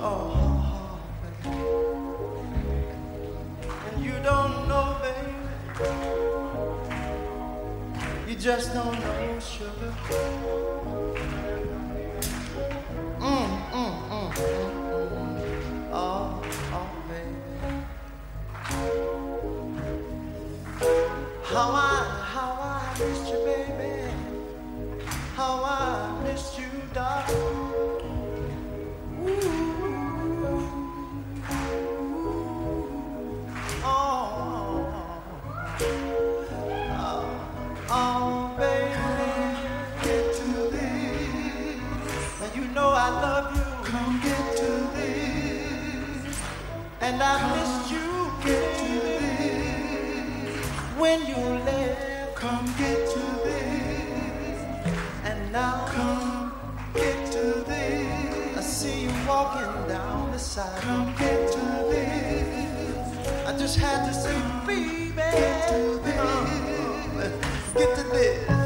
Oh, and you don't know, baby. You just don't know, sugar. Oh, baby. How I missed you, baby. How I missed you, darling. Oh, baby, get to this. And you know I love you. Come get to this. And I missed you, get to this. When you left, come get to this. And now, come get to this. I see you walking down the side. Come get to this. I just had to say, baby, get to this. Get to this.